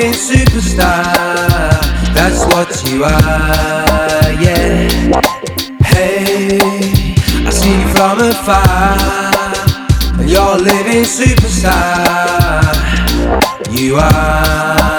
living superstar. That's what you are, yeah. Hey, I see you from afar, and you're a living superstar. You are.